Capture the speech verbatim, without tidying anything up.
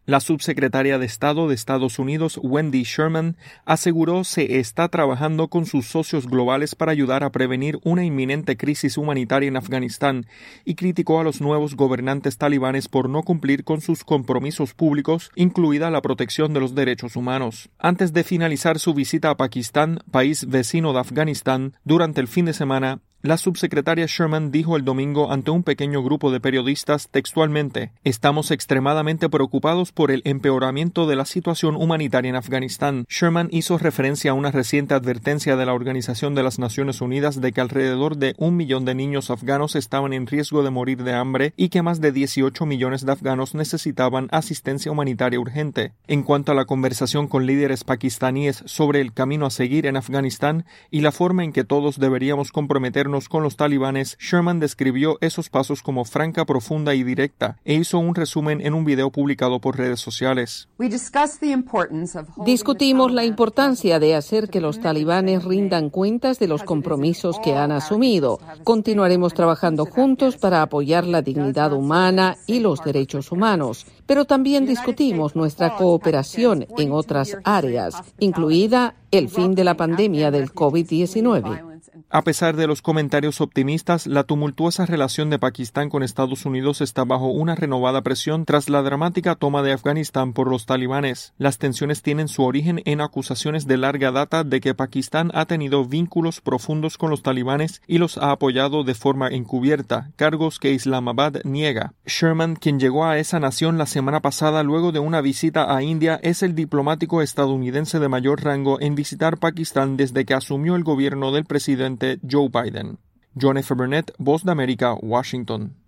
La subsecretaria de Estado de Estados Unidos, Wendy Sherman, aseguró se está trabajando con sus socios globales para ayudar a prevenir una inminente crisis humanitaria en Afganistán y criticó a los nuevos gobernantes talibanes por no cumplir con sus compromisos públicos, incluida la protección de los derechos humanos. Antes de finalizar su visita a Pakistán, país vecino de Afganistán, durante el fin de semana, la subsecretaria Sherman dijo el domingo ante un pequeño grupo de periodistas textualmente: «Estamos extremadamente preocupados por el empeoramiento de la situación humanitaria en Afganistán». Sherman hizo referencia a una reciente advertencia de la Organización de las Naciones Unidas de que alrededor de un millón de niños afganos estaban en riesgo de morir de hambre y que más de dieciocho millones de afganos necesitaban asistencia humanitaria urgente. En cuanto a la conversación con líderes pakistaníes sobre el camino a seguir en Afganistán y la forma en que todos deberíamos comprometernos con los talibanes, Sherman describió esos pasos como franca, profunda y directa e hizo un resumen en un video publicado por redes sociales. Discutimos la importancia de hacer que los talibanes rindan cuentas de los compromisos que han asumido. Continuaremos trabajando juntos para apoyar la dignidad humana y los derechos humanos, pero también discutimos nuestra cooperación en otras áreas, incluida el fin de la pandemia del COVID diecinueve. A pesar de los comentarios optimistas, la tumultuosa relación de Pakistán con Estados Unidos está bajo una renovada presión tras la dramática toma de Afganistán por los talibanes. Las tensiones tienen su origen en acusaciones de larga data de que Pakistán ha tenido vínculos profundos con los talibanes y los ha apoyado de forma encubierta, cargos que Islamabad niega. Sherman, quien llegó a esa nación la semana pasada luego de una visita a India, es el diplomático estadounidense de mayor rango en visitar Pakistán desde que asumió el gobierno del presidente Joe Biden. John F. Burnett, Voz de América, Washington.